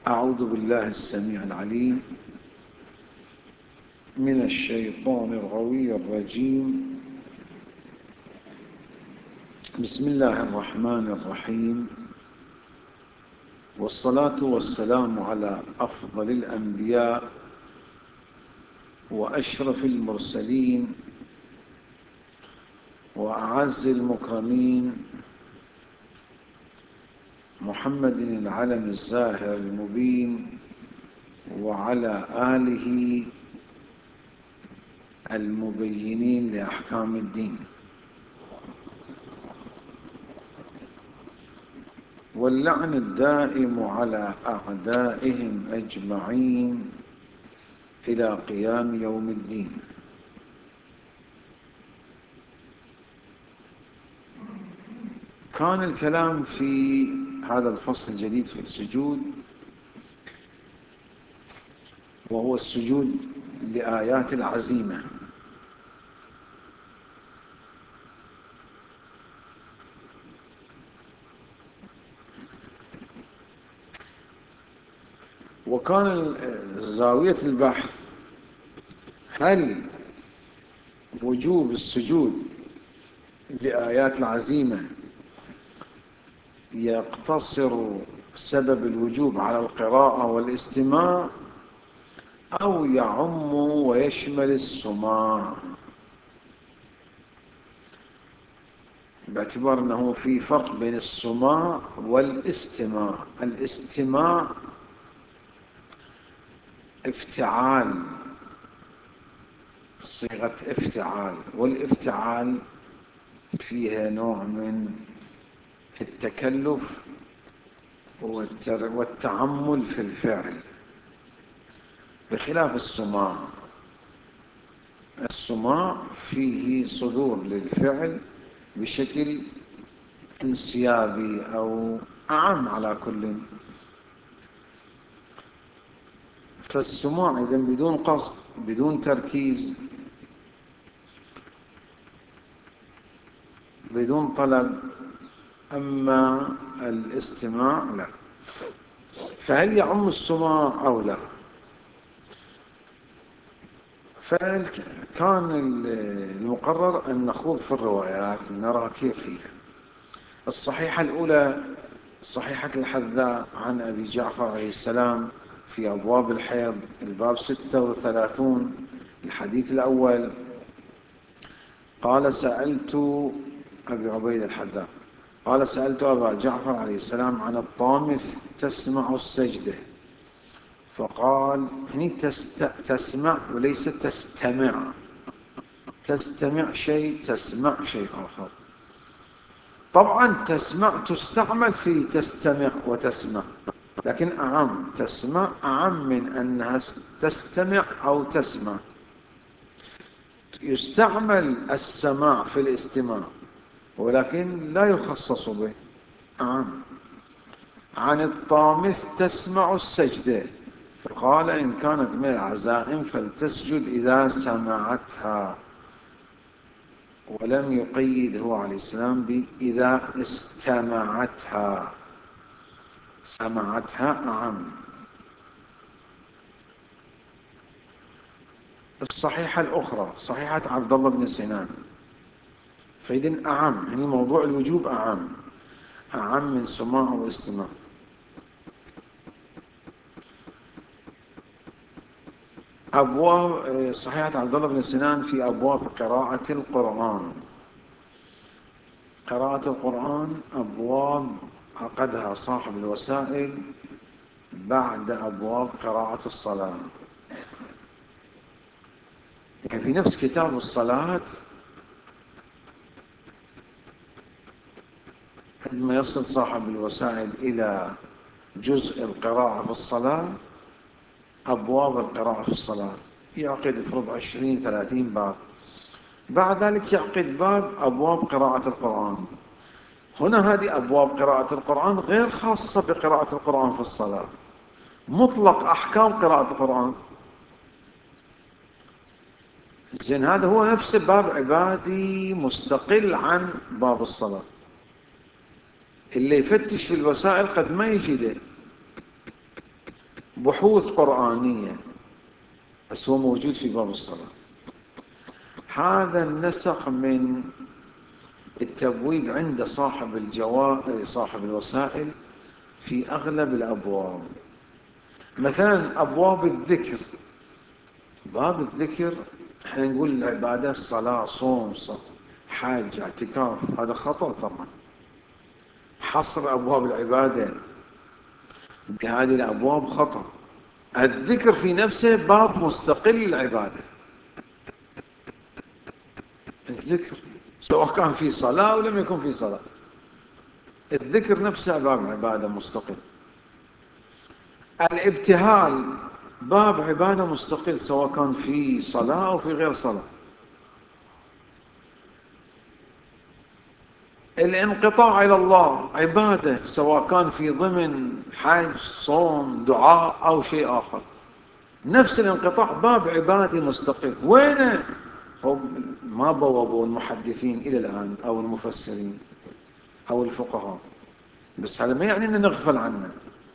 أعوذ بالله السميع العليم من الشيطان الغوي الرجيم. بسم الله الرحمن الرحيم، والصلاة والسلام على أفضل الأنبياء وأشرف المرسلين وأعز المكرمين، محمد العلم الزاهر المبين، وعلى آله المبينين لأحكام الدين، واللعن الدائم على أعدائهم أجمعين إلى قيام يوم الدين. كان الكلام في هذا الفصل الجديد في السجود، وهو السجود لآيات العزيمة. وكان زاوية البحث: هل وجوب السجود لآيات العزيمة يقتصر سبب الوجوب على القراءة والاستماع، أو يعم ويشمل السماع، باعتبار أنه في فرق بين السماع والاستماع. الاستماع افتعال، صيغة افتعال، والافتعال فيها نوع من التكلف والتعمل في الفعل، بخلاف السماع. السماع فيه صدور للفعل بشكل انسيابي أو أعم على كل. فالسماع إذا بدون قصد، بدون تركيز، بدون طلب. أما الاستماع لا. فهل يعم السماع أو لا؟ فكان المقرر أن نخوض في الروايات نرى كيف هي. الصحيحة الأولى صحيحة الحذاء عن أبي جعفر عليه السلام في أبواب الحيض، الباب 36، الحديث الأول. قال سألت أبي عبيد الحذاء قال سألت أبا جعفر عليه السلام عن الطامث تسمع السجدة، فقال يعني تسمع وليس تستمع. تستمع شيء، تسمع شيء آخر. طبعا تسمع تستعمل في تستمع وتسمع، لكن أعم. تسمع أعم من أنها تستمع أو تسمع. يستعمل السماع في الاستماع، ولكن لا يخصص به، أعم. عن الطامث تسمع السجدة، فقال إن كانت من العزائم فلتسجد إذا سمعتها، ولم يقيد هو عليه السلام بإذا استمعتها. سمعتها أعم. الصحيحة الأخرى صحيحة عبد الله بن سنان، فإذن أعم، يعني موضوع الوجوب أعم من سماع واستماع. أبواب صحيحة عبد الله بن سنان في أبواب قراءة القرآن. قراءة القرآن أبواب عقدها صاحب الوسائل بعد أبواب قراءة الصلاة. يعني في نفس كتاب الصلاة عندما يصل صاحب الوسائل إلى جزء القراءة في الصلاة، أبواب القراءة في الصلاة، يعقد افرض 20-30 باب. بعد ذلك يعقد باب أبواب قراءة القرآن. هنا هذه أبواب قراءة القرآن غير خاصة بقراءة القرآن في الصلاة، مطلق أحكام قراءة القرآن. زين، هذا هو نفسه باب عبادي مستقل عن باب الصلاة. اللي يفتش في الوسائل قد ما يجده. بحوث قرآنية، بس هو موجود في باب الصلاة. هذا النسق من التبويب عند صاحب الوسائل في أغلب الأبواب. مثلا أبواب الذكر، باب الذكر احنا نقول العبادات صلاة، صوم، حج، اعتكاف، هذا خطأ طبعا. حصر أبواب العبادة بهذه الأبواب خطأ. الذكر في نفسه باب مستقل للعبادة. الذكر سواء كان في صلاة أو لم يكن في صلاة، الذكر نفسه باب عبادة مستقل. الابتهال باب عبادة مستقل سواء كان في صلاة أو في غير صلاة. الانقطاع إلى الله عبادة سواء كان في ضمن حج، صوم، دعاء أو شيء آخر. نفس الانقطاع باب عبادي مستقل. وينه؟ هم ما بوابوا المحدثين إلى الآن أو المفسرين أو الفقهاء، بس هذا ما يعني أن نغفل عنه.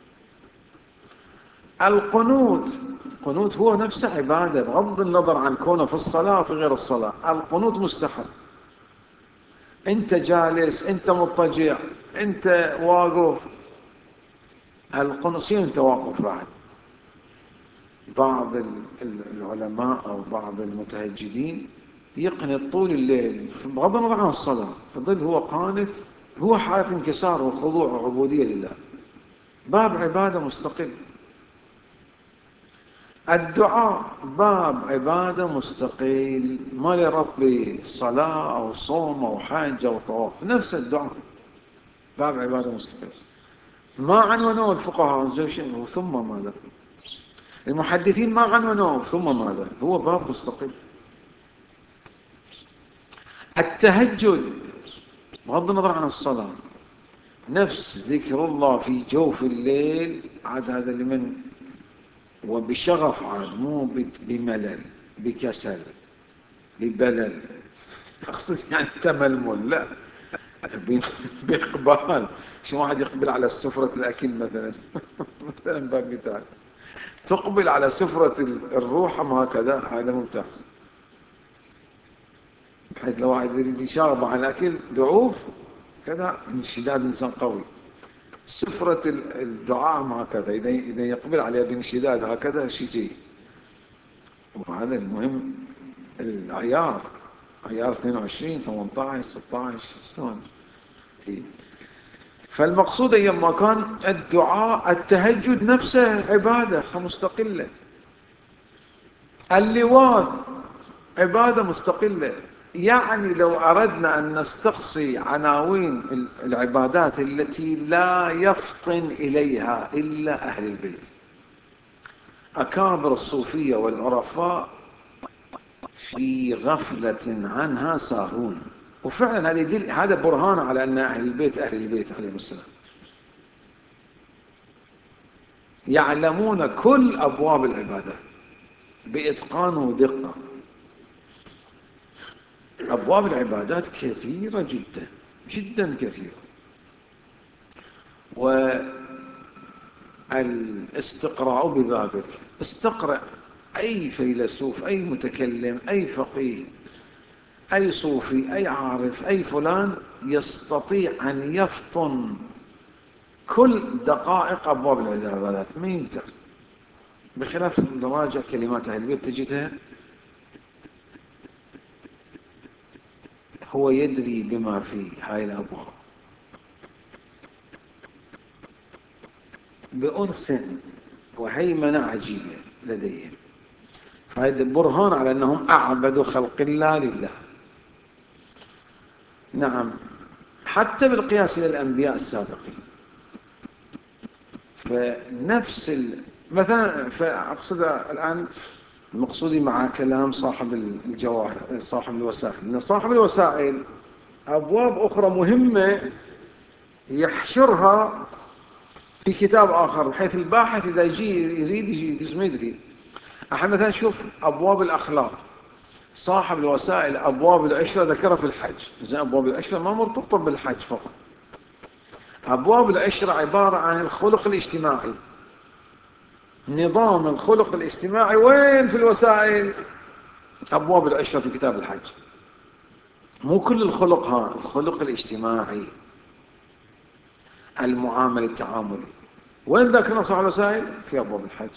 القنوت هو نفسه عبادة بغض النظر عن كونه في الصلاة وفي غير الصلاة. القنوت مستحب، أنت جالس، أنت مضطجع، أنت واقف، القنوت أنت واقف. بعض العلماء أو بعض المتهجدين يقنط طول الليل بغض النظر عن الصلاة، يظل هو قانت، هو حالة انكسار وخضوع وعبودية لله، باب عبادة مستقل. الدعاء باب عبادة مستقل، ما لرب صلاة أو صوم أو حج أو طواف، نفس الدعاء باب عبادة مستقل. ما عنونوه الفقهاء ثم ماذا؟ المحدثين ما عنونوه ثم ماذا؟ هو باب مستقل. التهجد بغض النظر عن الصلاة، نفس ذكر الله في جوف الليل، عاد هذا لمن وبشغف، عاد مو بملل، بكسل، ببلل، أقصد يعني تململ، لا، بإقبال. شو واحد يقبل على سفرة الأكل مثلا مثلا باب مثال، تقبل على سفرة الروح هكذا، هذا ممتاز. بحيث لو واحد يريد يشارب عن الأكل دعوف كذا، انشداد إنسان قوي. سفرة الدعاء هكذا، إذا يقبل عليها بانشداد هكذا شيء جيد. وهذا المهم العيار، عيار 22 18 16 شلون. فالمقصود أيما كان الدعاء، التهجد نفسه عبادة مستقلة. اللواذ عبادة مستقلة. يعني لو أردنا أن نستقصي عناوين العبادات التي لا يفطن إليها إلا أهل البيت، أكابر الصوفية والعرفاء في غفلة عنها ساهون. وفعلا هذا برهان على أن أهل البيت عليهم السلام يعلمون كل أبواب العبادات بإتقان ودقة. أبواب العبادات كثيرة جدا جدا كثيرة، والاستقراء ببابك، استقرأ أي فيلسوف، أي متكلم، أي فقيه، أي صوفي، أي عارف، أي فلان يستطيع أن يفطن كل دقائق أبواب العبادات، ما يقدر. بخلاف نراجع كلمات أهل البيت تجدها هو يدري بما في هاي الأبواب بأنس وهيمنة عجيبة لديهم. فهذا برهان على أنهم أعبد خلق الله لله. نعم، حتى بالقياس إلى الأنبياء السابقين. فنفس مثلا، فأقصد الآن مقصودي مع كلام صاحب الجواهر، صاحب الوسائل، أن صاحب الوسائل أبواب أخرى مهمة يحشرها في كتاب آخر، بحيث الباحث إذا يريد يدرس ما يدري. احنا مثلا نشوف أبواب الأخلاق، صاحب الوسائل أبواب العشرة ذكرها في الحج. زين، أبواب العشرة ما مرتبطة بالحج فقط، أبواب العشرة عبارة عن الخلق الاجتماعي، نظام الخلق الاجتماعي وين في الوسائل؟ أبواب العشرة في كتاب الحج. مو كل الخلق، ها، الخلق الاجتماعي، المعامل التعاملي، وين ذكرنا صح الوسائل؟ في أبواب الحج.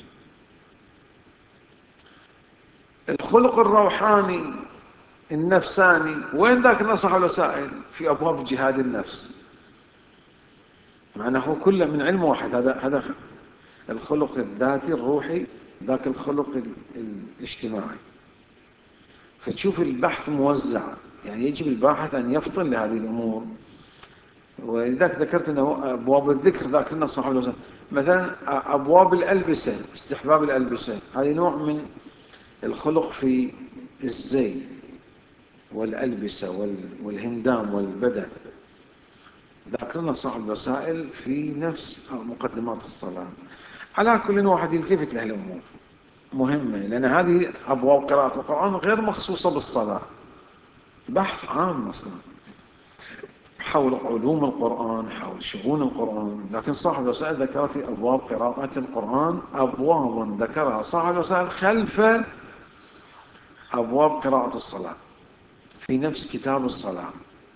الخلق الروحاني النفساني، وين ذكرنا صح الوسائل؟ في أبواب جهاد النفس. معناه هو كله من علم واحد. هذا الخلق الذاتي الروحي، ذاك الخلق الاجتماعي. فتشوف البحث موزع، يعني يجب الباحث أن يفطن لهذه الأمور. ولذلك ذكرت أنه أبواب الذكر ذاكرنا صاحب الوزن. مثلا أبواب الألبسة، استحباب الألبسة، هذه نوع من الخلق في الزي والألبسة والهندام والبدن. ذاكرنا صاحب الوسائل في نفس مقدمات الصلاة. على كل واحد يلتفت له الأمور مهمة، لأن هذه أبواب قراءة القرآن غير مخصوصة بالصلاة، بحث عام أصلا حول علوم القرآن، حول شؤون القرآن. لكن صاحب الوسائل ذكر في أبواب قراءة القرآن أبواب ذكرها صاحب الوسائل خلف أبواب قراءة الصلاة في نفس كتاب الصلاة،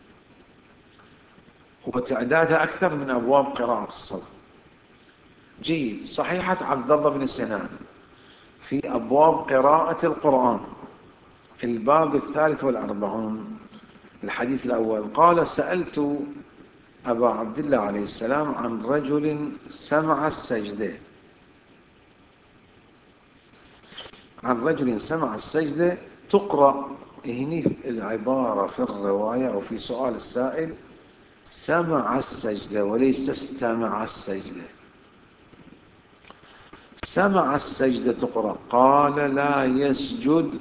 وتعدادها أكثر من أبواب قراءة الصلاة. جيد. صحيحة عبد الله بن سنان في أبواب قراءة القرآن، الباب 43، الحديث الأول، قال: سألت أبا عبد الله عليه السلام عن رجل سمع السجدة، تقرأ هنا العبارة في الرواية أو في سؤال السائل سمع السجدة وليس استمع السجدة. سمع السجدة تقرأ، قال: لا يسجد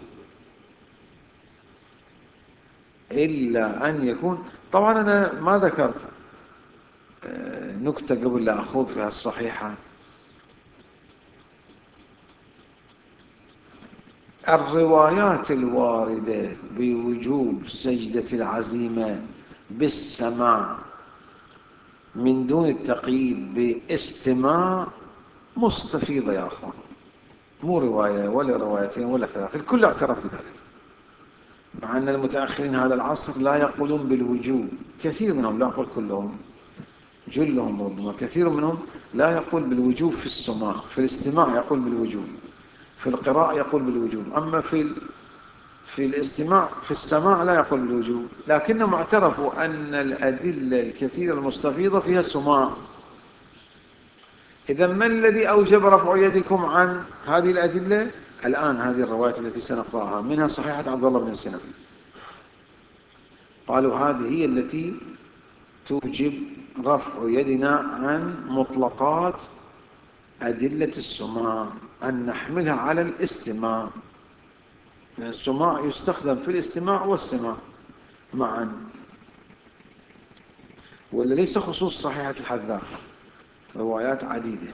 إلا أن يكون. طبعا أنا ما ذكرت نكتة قبل لا أخوض فيها الصحيحة. الروايات الواردة بوجوب سجدة العزيمة بالسماع من دون التقييد باستماع مستفيضة يا أخوان، مو رواية ولا روايتين ولا ثلاثة، الكل اعترف بذلك. مع أن المتأخرين هذا العصر لا يقولون بالوجوب، كثير منهم، لا أقول كلهم، جلهم ربما، كثير منهم لا يقول بالوجوب في السماع. في الاستماع يقول بالوجوب، في القراءة يقول بالوجوب، أما في الاستماع في السماع لا يقول بالوجوب. لكنهم اعترفوا أن الأدلة الكثيرة المستفيضة فيها سماع. إذا ما الذي أوجب رفع يدكم عن هذه الأدلة؟ الآن هذه الروايات التي سنقرأها منها صحيحة عبد الله بن سنان، قالوا هذه هي التي توجب رفع يدنا عن مطلقات أدلة السماع، أن نحملها على الاستماع، يعني السماع يستخدم في الاستماع والسماع معا، ولا ليس خصوص صحيحة الحذاء، روايات عديدة،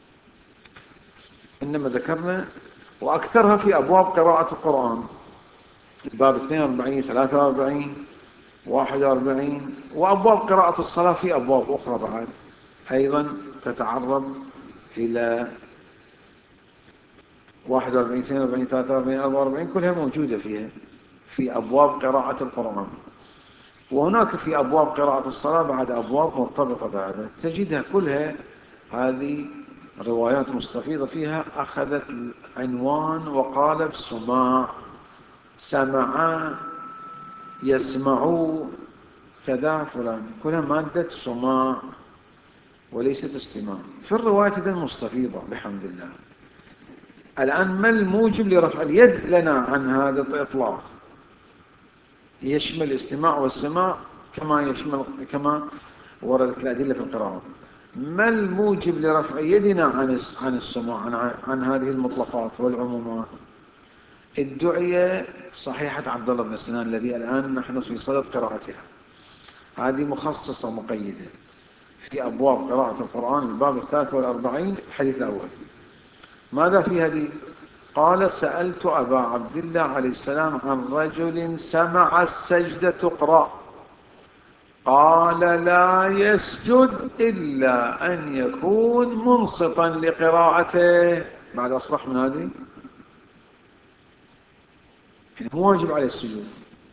إنما ذكرنا وأكثرها في أبواب قراءة القرآن، الباب 42 43 41، وأبواب قراءة الصلاة في أبواب أخرى بعد أيضا تتعرض إلى 41 42 43 44، كلها موجودة فيها في أبواب قراءة القرآن. وهناك في أبواب قراءة الصلاة بعد أبواب مرتبطة بعدها تجدها كلها هذه روايات مستفيضة فيها أخذت عنوان وقالب سماع، سمع، يسمع، كذا فلان، كلها مادة سماع وليست استماع. في الرواية إذن مستفيضة بحمد الله. الآن ما الموجب لرفع اليد لنا عن هذا الإطلاق؟ يشمل الاستماع والسماع كما وردت الأدلة في القراءة. ما الموجب لرفع يدنا عن السماع، عن هذه المطلقات والعمومات؟ الدعية صحيحة عبد الله بن سنان الذي الآن نحن في صدد قراءتها، هذه مخصصة مقيدة في أبواب قراءة القرآن، الباب 43 الحديث الأول. ماذا في هذه؟ قال: سألت أبا عبد الله عليه السلام عن رجل سمع السجدة تقرأ، قال: لا يسجد إلا أن يكون منصتا لقراءته. بعد أصرح من هذه؟ يعني مو واجب عليه السجود.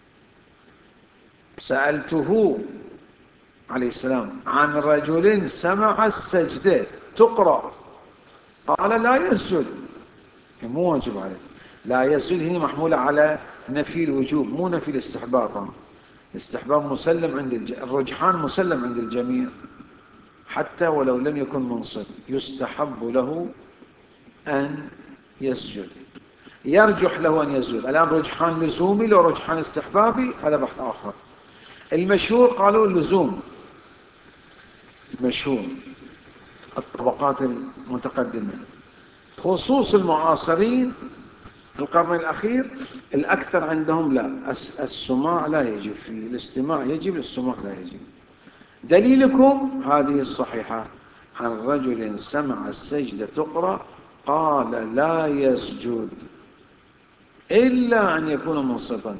سألته عليه السلام عن رجل سمع السجدة تقرأ قال لا يسجد، يعني مو واجب عليه. لا يسجد هنا محمولة على نفي الوجوب مو نفي الاستحباب. الاستحباب مسلم عند الرجحان مسلم عند الجميع، حتى ولو لم يكن منصت يستحب له أن يسجد، يرجح له أن يسجد. الآن رجحان لزومي لو رجحان استحبابي هذا بحث آخر. المشهور قالوا اللزوم، المشهور الطبقات المتقدمة. خصوص المعاصرين في القرن الأخير الأكثر عندهم لا، السماع لا يجب فيه، الاستماع يجب، السماع لا يجب. دليلكم هذه الصحيحة عن رجل سمع السجدة تقرأ قال لا يسجد إلا أن يكون منصتا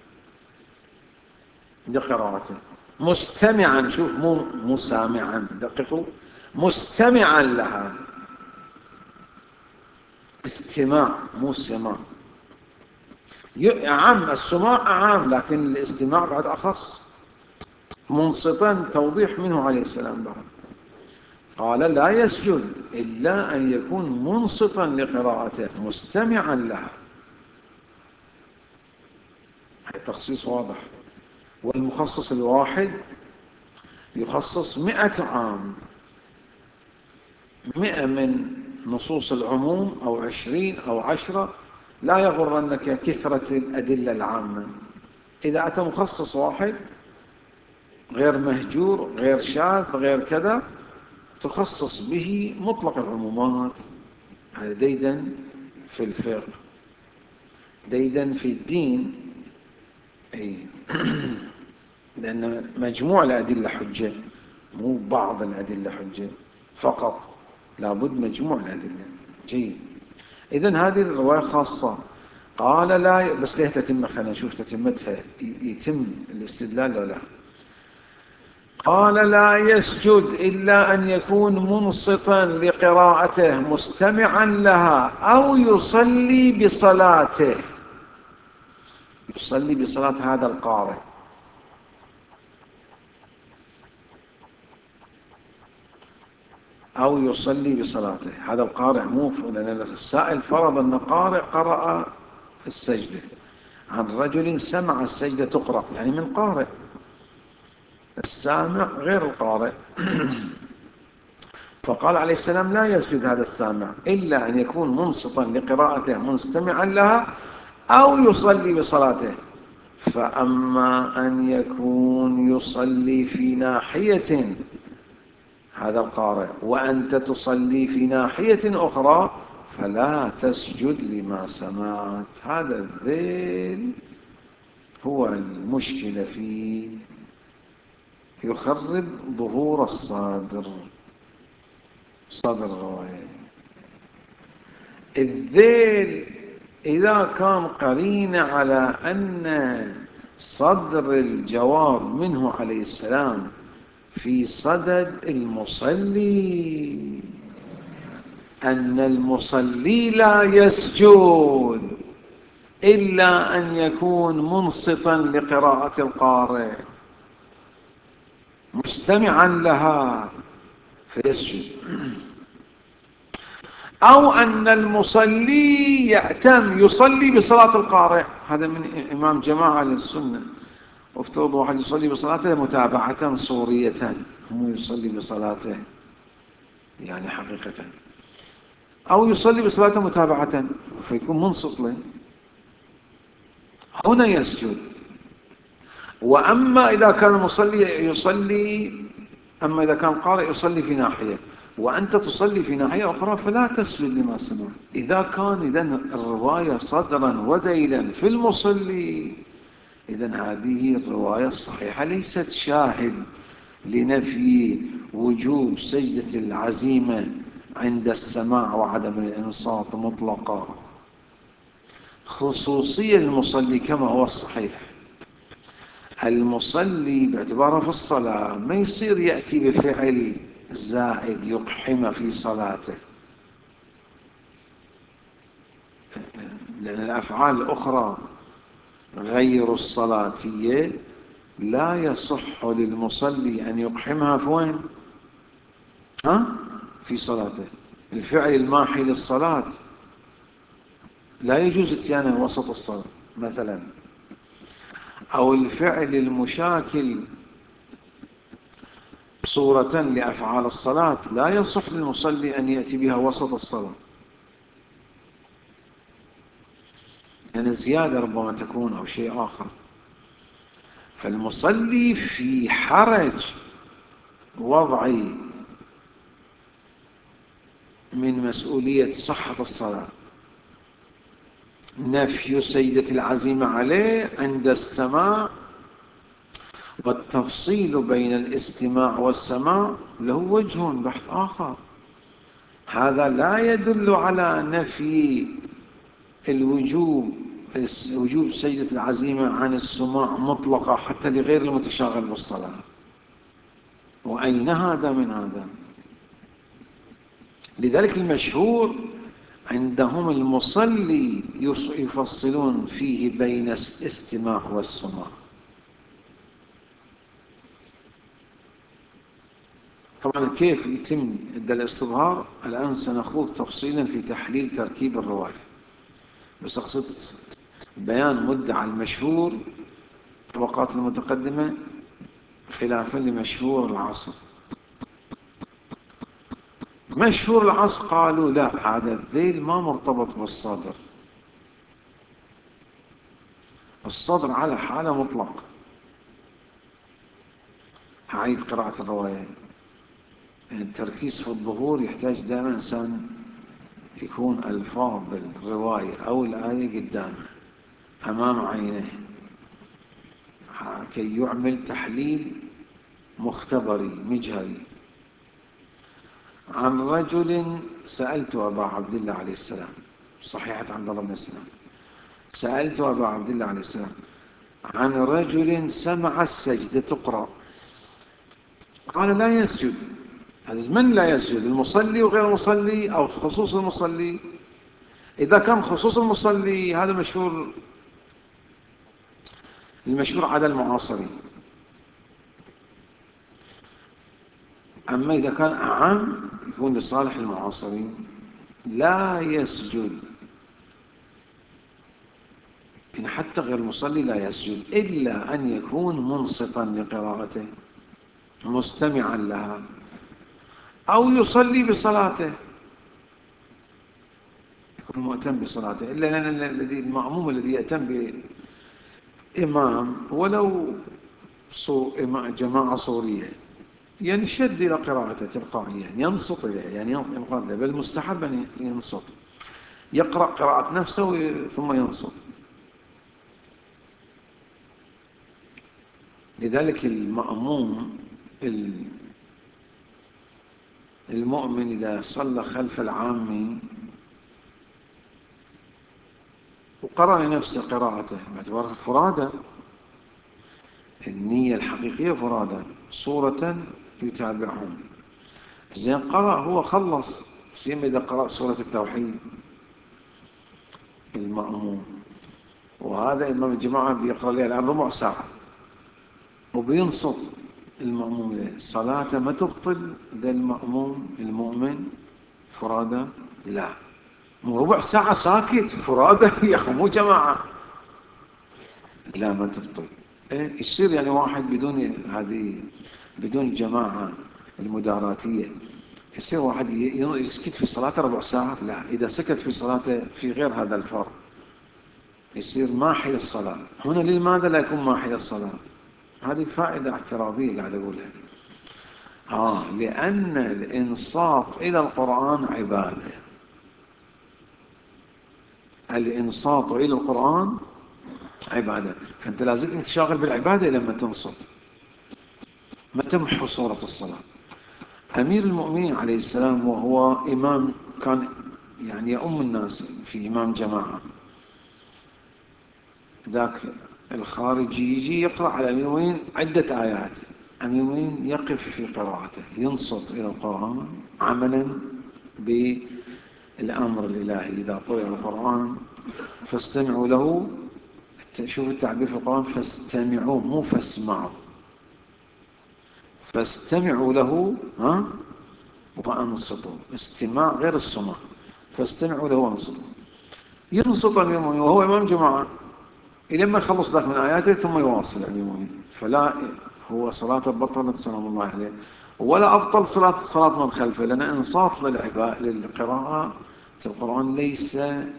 لقراءته مستمعا. شوف مو سامعا، دققوا، مستمعا لها. استماع مو سماع. عام السماع عام، لكن الاستماع بعد أخص. منصتا توضيح منه عليه السلام بعد. قال لا يسجد إلا أن يكون منصتا لقراءته مستمعا لها. التخصيص واضح. والمخصص الواحد يخصص 100 عام، 100 من نصوص العموم أو 20 أو 10. لا يغرنك كثرة الأدلة العامة. إذا أتى مخصص واحد غير مهجور غير شاذ غير كذا تخصص به مطلق العمومات. هذا ديدا في الفقه، ديدا في الدين. أي لأن مجموع الأدلة حجة، مو بعض الأدلة حجة فقط، لابد مجموع الأدلة. جيد. إذن هذه الرواية خاصة. قال لا، بس ليه تتم؟ خلينا نشوف تتمتها يتم الاستدلال ولا لا. قال لا يسجد إلا أن يكون منصتا لقراءته مستمعا لها أو يصلي بصلاته. يصلي بصلاة هذا القارئ، أو يصلي بصلاته هذا القارئ. مو لأن السائل فرض أن قارئ قرأ السجدة عن رجل سمع السجدة تقرأ، يعني من قارئ. السامع غير القارئ. فقال عليه السلام لا يسجد هذا السامع إلا أن يكون منصتا لقراءته مستمعا لها أو يصلي بصلاته. فأما أن يكون يصلي في ناحية هذا القارئ وأنت تصلي في ناحية أخرى فلا تسجد لما سمعت. هذا الذيل هو المشكلة فيه، يخرب ظهور الصدر، صدر الرواية. الذيل إذا كان قرين على أن صدر الجواب منه عليه السلام في صدد المصلي، أن المصلي لا يسجد إلا أن يكون منصتا لقراءة القارئ مستمعا لها فيسجد، أو أن المصلي يأتم يصلي بصلاة القارئ. هذا من إمام جماعة للسنة. وافترض واحد يصلي بصلاته متابعة صورية، مو يصلي بصلاته يعني حقيقة، أو يصلي بصلاته متابعة فيكون منصت له، هنا يسجد. وأما إذا كان المصلي يصلي، أما إذا كان قارئ يصلي في ناحية وأنت تصلي في ناحية أخرى فلا تسجد لما سمعت. إذا كان إذن الرواية صدرا وديلا في المصلي، إذن هذه الرواية الصحيحة ليست شاهد لنفي وجوب سجدة العزيمة عند السماع وعدم الإنصات مطلقا. خصوصية المصلي كما هو الصحيح، المصلي باعتباره في الصلاة ما يصير يأتي بفعل زائد يقحم في صلاته. لأن الأفعال الأخرى غير الصلاتية لا يصح للمصلي أن يقحمها في وين؟ في صلاته. الفعل الماحي للصلاة لا يجوز اتيانه وسط الصلاة مثلا، أو الفعل المشاكل صورة لأفعال الصلاة لا يصح للمصلي أن يأتي بها وسط الصلاة، يعني الزيادة ربما تكون أو شيء آخر. فالمصلي في حرج وضعي من مسؤولية صحة الصلاة، نفي سيدة العزيمة عليه عند السماع، والتفصيل بين الاستماع والسماع له وجه بحث آخر. هذا لا يدل على نفي وجوب سجدة العزيمة عن السماع مطلقة حتى لغير المتشاغل بالصلاة. وأين هذا من هذا؟ لذلك المشهور عندهم المصلي يفصلون فيه بين الاستماع والسماع. طبعا كيف يتم الاستظهار الآن سنخوض تفصيلا في تحليل تركيب الرواية، بس أقصد بيان مدعى المشهور الطبقات المتقدمة خلافا لمشهور العصر. مشهور العصر قالوا لا، هذا الذيل ما مرتبط بالصدر، الصدر على حالة مطلق. أعيد قراءة الرواية. التركيز في الظهور يحتاج دائما إنسان يكون ألفاظ الرواية أو الآية قدامه أمام عينيه كي يعمل تحليل مختبري مجهري. عن رجل سألت أبا عبد الله عليه السلام، صحيحة عبد الله بن السلام، سألت أبا عبد الله عليه السلام عن رجل سمع السجدة تقرأ قال لا يسجد. هذا من لا يسجد؟ المصلي وغير المصلي أو خصوص المصلي؟ إذا كان خصوص المصلي هذا مشهور، المشهور على المعاصرين. أما إذا كان أعم يكون لصالح المعاصرين. لا يسجد، إن حتى غير المصلي لا يسجد إلا أن يكون منصتا لقراءته مستمعا لها، أو يصلي بصلاته يكون مؤتم بصلاته. إلا لأن المأموم الذي يأتم بإمام ولو جماعة صورية ينشد إلى قراءته تلقائيا، ينصت إليه، يعني ينقاد له، بل مستحب أن ينصت، يقرأ قراءة نفسه ثم ينصت. لذلك المأموم المؤمن إذا صلى خلف العام وقرأ لنفسه قراءته باعتبار فرادى، النية الحقيقية فرادى صورة يتابعهم، زين قرأ هو خلص، سيما إذا قرأ سورة التوحيد المأموم، وهذا إمام الجماعة بيقرأ لها الآن ربع ساعة وبينصت المأموم له، صلاته ما تبطل ذا المأموم المؤمن فرادى؟ لا، مو ربع ساعة ساكت فرادى يا أخي مو جماعة، لا ما تبطل. يصير يعني واحد بدون جماعة المداراتية، يصير واحد يسكت في صلاته ربع ساعة؟ لا، إذا سكت في صلاته في غير هذا الفرض يصير ماحي للصلاة. هنا لماذا لا يكون ماحي للصلاة؟ هذه فائدة اعتراضية قاعد أقولها. لأن الإنصات إلى القرآن عبادة، الإنصات إلى القرآن عبادة، فأنت لازم تشاغل بالعبادة لما تنصت، ما تمحو صورة الصلاة. أمير المؤمنين عليه السلام وهو إمام كان يعني يؤم الناس في إمام جماعة، ذاك الخارجي يجي يقرأ على أمير المؤمنين عدة آيات، أمير المؤمنين يقف في قراءته ينصت إلى القرآن عملا الأمر الإلهي إذا قرأ القرآن فاستمعوا له. شوف التعبير في القرآن، فاستمعوا مو فاسمعوا، فاستمعوا له وأنصتوا. استماع غير السماع. فاستمعوا له وأنصتوا. ينصت الإمام وهو إمام جماعة إلى ما يخلص ذاك من آياته ثم يواصل الإمام، فلا هو صلاة بطلت سلام الله عليه، ولا أبطل صلاة من خلفه، لأن إنصات للقراءة في القرآن ليس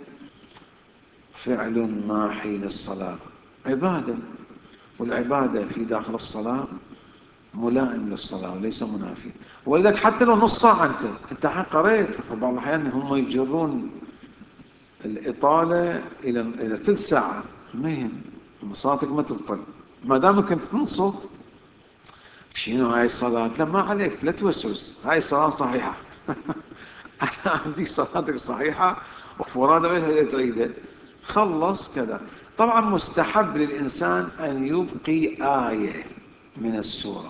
فعل ماحي للصلاة، عبادة، والعبادة في داخل الصلاة ملائم للصلاة وليس منافي. ولذلك حتى لو نص ساعة أنت قريت، وبعض الأحيان هم يجرون الإطالة إلى ثلث ساعة، ما يهم، صلاتك ما تبطل ما دامك أنت تنصت. شنو هاي الصلاة؟ لا ما عليك، لا توسوس، هاي الصلاة صحيحة. أنا عندي صلاتك صحيحة وفرادة ما تعيدها، خلص كذا. طبعا مستحب للإنسان أن يبقي آية من السورة،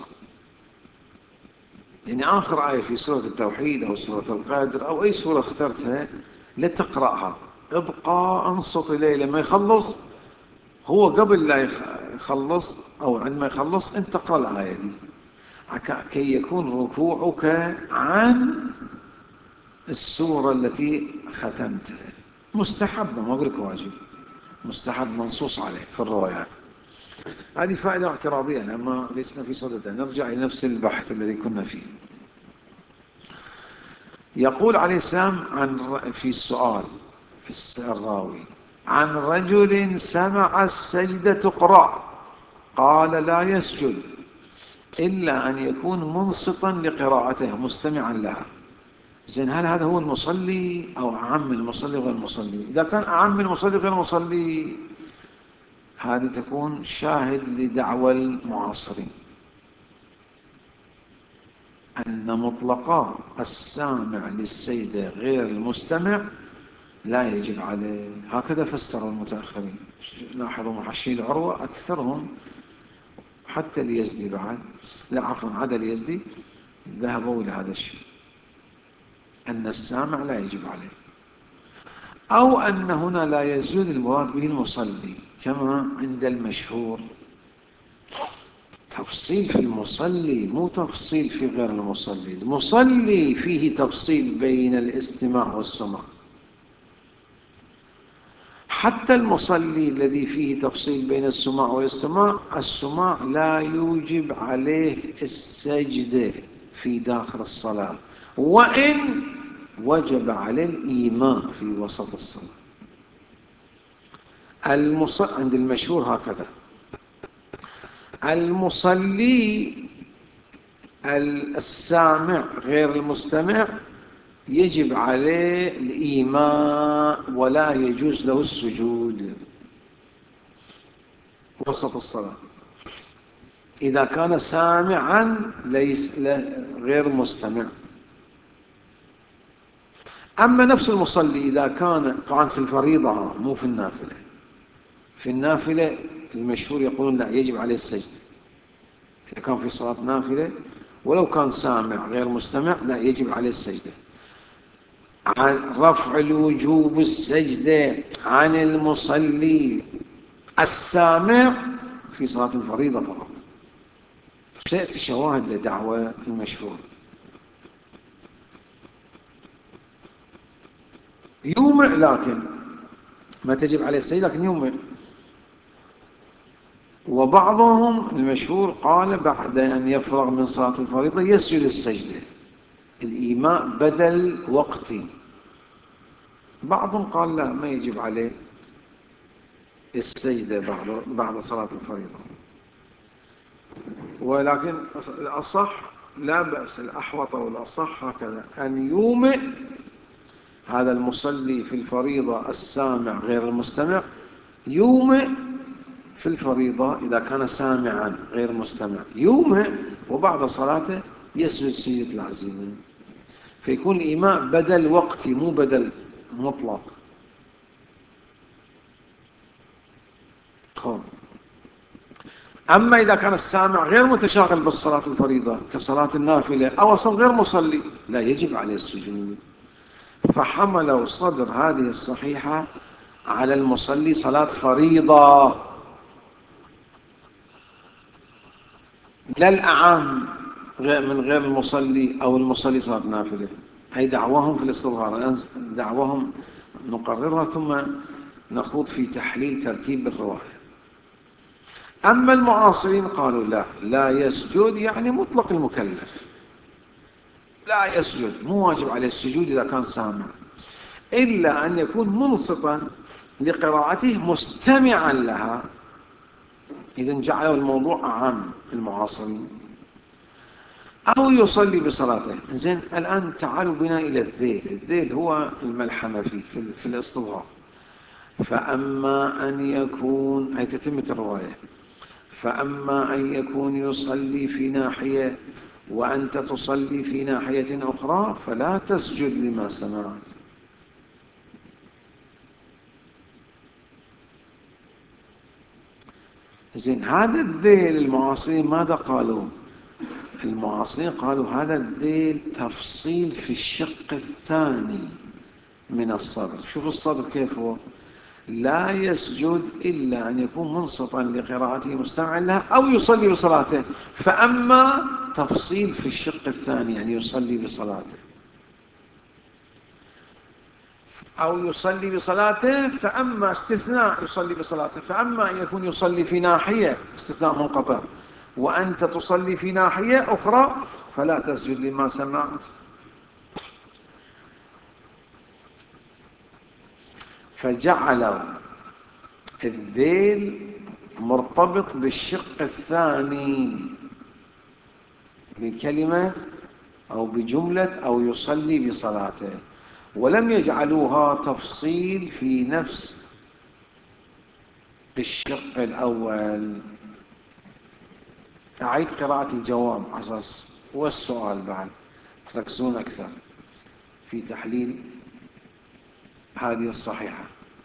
يعني آخر آية في سورة التوحيد أو سورة القدر أو أي سورة اخترتها لا تقرأها، ابقى انصت إليه لما يخلص. هو قبل لا يخلص أو عندما يخلص أنت تقرأ الآية دي كي يكون ركوعك عن السورة التي ختمتها. مستحب، ما أقول لك واجب، مستحب منصوص عليه في الروايات. هذه فائدة اعتراضية لما لسنا في صددها. نرجع إلى نفس البحث الذي كنا فيه. يقول عليه السلام في السؤال الراوي عن رجل سمع السجدة تقرأ قال لا يسجد إلا أن يكون منصتا لقراءتها مستمعا لها. زين، هل هذا هو المصلي أو أعم المصلي غير المصلي؟ إذا كان أعم المصلي غير المصلي هذه تكون شاهد لدعوى المعاصرين أن مطلقا السامع للسجدة غير المستمع لا يجب عليه. هكذا فسروا المتأخرين. لاحظوا محشي العروة أكثرهم، حتى اليزدي بعد، لا عفوا عدا اليزدي، ذهبوا إلى هذا الشيء، أن السامع لا يجب عليه، أو أن هنا لا يزول المراد به المصلي كما عند المشهور. تفصيل في المصلي مو تفصيل في غير المصلي. المصلي فيه تفصيل بين الاستماع والسمع. حتى المصلي الذي فيه تفصيل بين السماع والسماع، السماع لا يوجب عليه السجدة في داخل الصلاة، وإن وجب عليه الإيماء في وسط الصلاة. عند المشهور هكذا. المصلي السامع غير المستمع يجب عليه الإيماء ولا يجوز له السجود وسط الصلاة إذا كان سامعا ليس غير مستمع. أما نفس المصلي إذا كان طبعا في الفريضة مو في النافلة، في النافلة المشهور يقولون لا يجب عليه السجد. إذا كان في صلاة نافلة ولو كان سامع غير مستمع لا يجب عليه السجدة. عن رفع الوجوب السجدة عن المصلي السامع في صلاة الفريضة فقط. سيأتي شواهد لدعوة المشهور. يومئ لكن ما تجب عليه السجدة، لكن يومئ. وبعضهم المشهور قال بعد أن يفرغ من صلاة الفريضة يسجد السجدة، الإيماء بدل وقتي. بعضهم قال لا، ما يجب عليه السجدة بعد صلاة الفريضة. ولكن الأصح لا بأس، الأحوط والأصح هكذا، أن يومئ هذا المصلي في الفريضة السامع غير المستمع، يومئ في الفريضة إذا كان سامعا غير مستمع يومئ، وبعد صلاته يسجد سجدة العزيمة، فيكون الإيماء بدل وقتي مو بدل مطلق. خب. أما إذا كان السامع غير متشاغل بالصلاة الفريضة كصلاة النافلة أو أصلا غير مصلي لا يجب عليه السجود. فحملوا صدر هذه الصحيحة على المصلي صلاة فريضة، لا الأعم من غير المصلي أو المصلي صلاة نافلة. هي دعوهم في الاستظهار، الآن دعوهم نقررها ثم نخوض في تحليل تركيب الرواية. أما المعاصرين قالوا لا، لا يسجد يعني مطلق المكلف، لا يسجد، مو واجب عليه السجود إذا كان سامع، إلا أن يكون منصتا لقراءته مستمعا لها. إذا جعلوا الموضوع أعم المعاصرين. أو يصلي بصلاته. زين، الآن تعالوا بنا إلى الذيل. الذيل هو الملحمة في الاستظهار. فأما أن يكون، أي تتمة الرواية، فأما أن يكون يصلي في ناحية وأنت تصلي في ناحية أخرى فلا تسجد لما سمعت. زين، هذا الذيل المعاصرين ماذا قالوا؟ المعاصرين قالوا هذا الذيل تفصيل في الشق الثاني من الصدر. شوف الصدر كيف هو، لا يسجد إلا أن يكون منصتا لقراءته مستمعا لها أو يصلي بصلاته. فأما تفصيل في الشق الثاني يعني يصلي بصلاته أو يصلي بصلاته، فأما استثناء يصلي بصلاته، فأما أن يكون يصلي في ناحية استثناء منقطع وأنت تصلي في ناحية أخرى فلا تسجد لما سمعت. فجعلوا الذيل مرتبط بالشق الثاني بكلمة أو بجملة أو يصلي بصلاته، ولم يجعلوها تفصيل في نفس الشق الأول. أعيد قراءة الجواب أساس والسؤال بعد تركزون أكثر في تحليل هذه الصحيحة.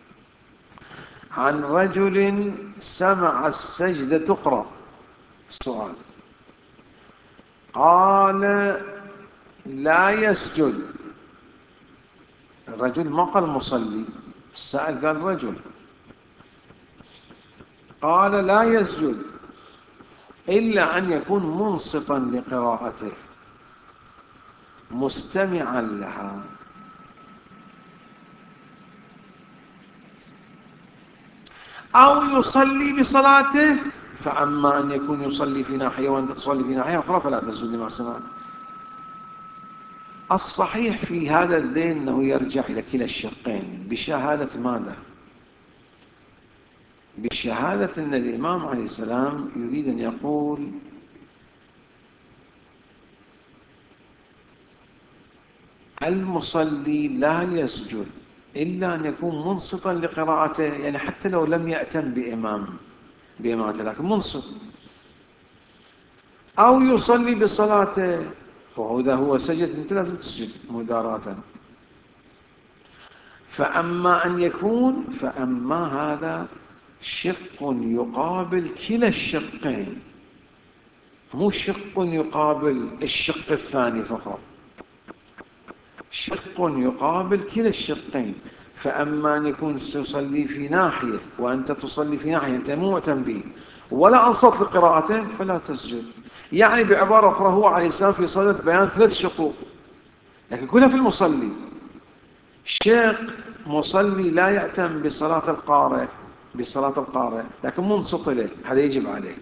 عن رجل سمع السجدة تقرأ، السؤال قال لا يسجد. الرجل ما قال مصلي، السائل قال رجل، قال لا يسجد إلا أن يكون منصتا لقراءته مستمعا لها. أو يصلي بصلاته، فأما أن يكون يصلي في ناحية وأنت تصلي في ناحية أخرى فلا تسجد لما سمعت. الصحيح في هذا الذيل أنه يرجع إلى كلا الشقين بشهادة ماذا؟ بشهادة أن الإمام عليه السلام يريد أن يقول المصلي لا يسجد إلا أن يكون منصتا لقراءته، يعني حتى لو لم يأتم بإمامته لكن منصت. أو يصلي بصلاته، فإذا هو سجد أنت لازم تسجد مداراة. فأما هذا شق يقابل كلا الشقين، مو شق يقابل الشق الثاني فقط، شق يقابل كلا الشقين. فأما أن يكون تصلي في ناحية وأنت تصلي في ناحية أنت مو مهتم به ولا أنصت لقراءته فلا تسجد. يعني بعبارة أخرى هو عليه السلام في صدد بيان 3 شقوق لكن كلها في المصلي. شق مصلي لا يأتم بصلاة القارئ لكن منصت له، هذا يجب عليه.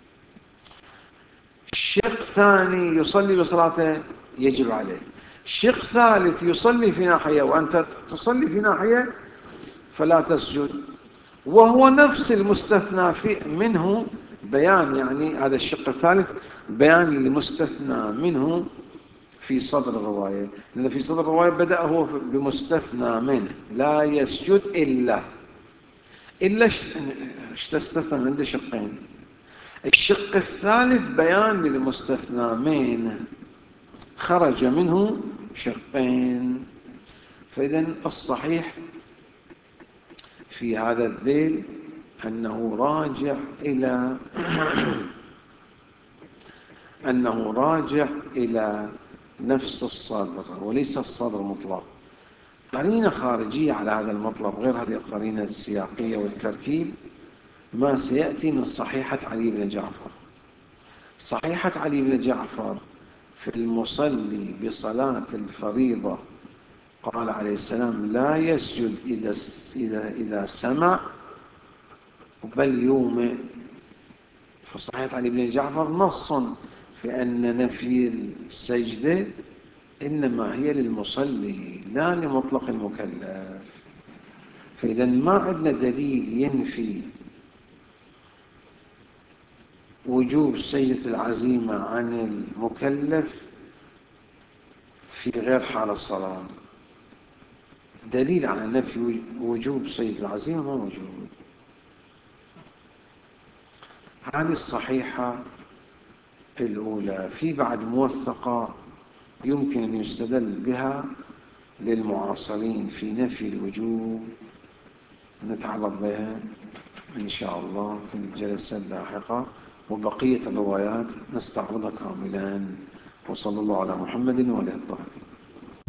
شق ثاني يصلي بصلاته يجب عليه. شق ثالث يصلي في ناحية وأنت تصلي في ناحية فلا تسجد، وهو نفس المستثنى منه بيان، يعني هذا الشق الثالث بيان للمستثنى منه في صدر الرواية، لأن في صدر الرواية بدأ هو بمستثنى منه لا يسجد إلا تستثنى عنده شقين. الشق الثالث بيان للمستثنى منه خرج منه شقين. فإذا الصحيح في هذا الذيل أنه راجع إلى أنه راجع إلى نفس الصدر وليس الصدر مطلق. قرينة خارجية على هذا المطلب غير هذه القرينة السياقية والتركيب ما سيأتي من صحيحة علي بن جعفر. صحيحة علي بن جعفر في المصلي بصلاة الفريضة قال عليه السلام: لا يسجد إذا سمع بل يومئ. فصحيحة علي بن جعفر نص في أن نفي السجدة إنما هي للمصلي لا لمطلق المكلف. فإذا ما عندنا دليل ينفي وجوب سجدة العزيمة عن المكلف في غير حال الصلاة. دليل على نفي وجوب سجدة العزيمة ما موجود. هذه الصحيحة الأولى. في بعد موثقة يمكن أن يستدل بها للمعاصرين في نفي الوجوب، نتعرض بها إن شاء الله في الجلسة اللاحقة، وبقية الروايات نستعرضها كاملا. وصلى الله على محمد وعلى آله الطاهرين.